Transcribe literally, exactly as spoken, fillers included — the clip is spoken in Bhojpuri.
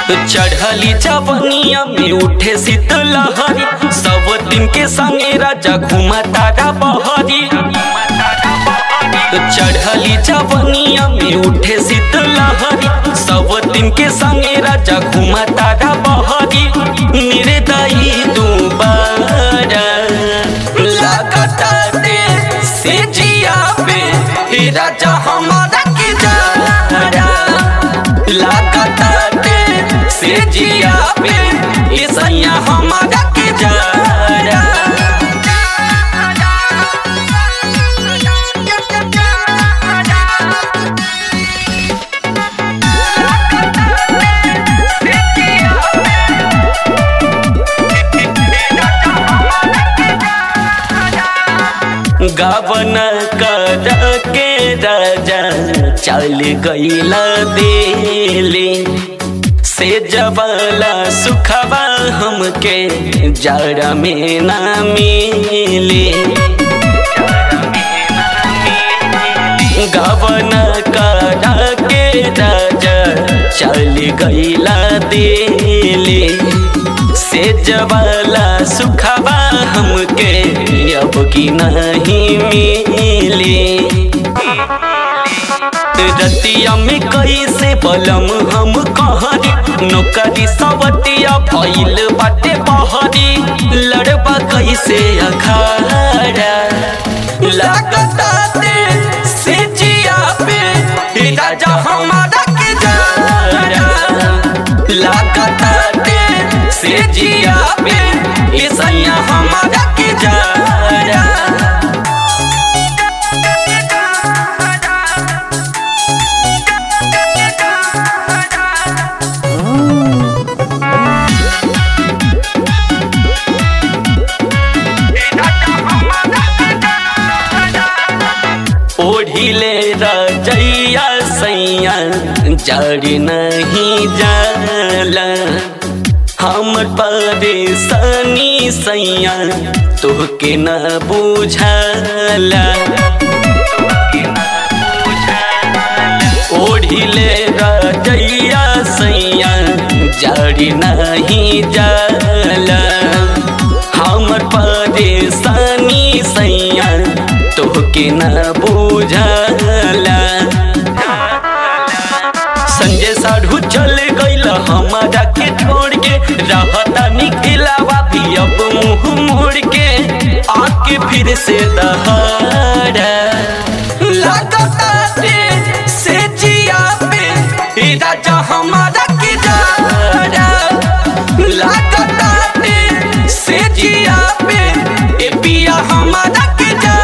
चढ़ली जवनिया में उठे शीतलहरी, सब दिन के संगे राजा घुमा तारा बहरी। चढ़ली जवनिया में उठे शीतलहरी, सब दिन के संगे राजा घुमा तारा बहरी। निर्दयी दोबारा लागता दे से जिया पे हे राजा हमारा के जारा, लागता दे से जिया पे ये सैया हमारा के जारा। गावन कर के राजा चल गईला देले, से जवाला सुखवा हमके जाड़ा में ना मिले। गावन कर के राजा चल गईला देले, से जवाला सुखवा हमके अब की नहीं मिले। रतिया में कैसे बलम हम कहरी, नौकरी सवतिया भइल बाटे बहरी। लड़बा कैसे अखाड़ा लागता दे से जिया पे राजा हमारा के जारा, लागता दे से जिया पे ये सैया हमारा के जारा। ओढ़िले रजैया सैया जड़ नहीं जाला, हमर परेशानी सैया तोहके न बुझाला। ओढ़िले रजैया सैया जड़ नहीं जाला, हमर परेशानी सैया तोहके न बुझाला। संजय साढ़ू चल गईल हमारा के छोड़ के, रहता निकलावा भी अब मुँह मोड़ के। आके फिर से दहाड़ा लागता दे से जिया पे राजा हमारा के जारा, लागता दे से जिया पे ए पिया हमारा के जारा।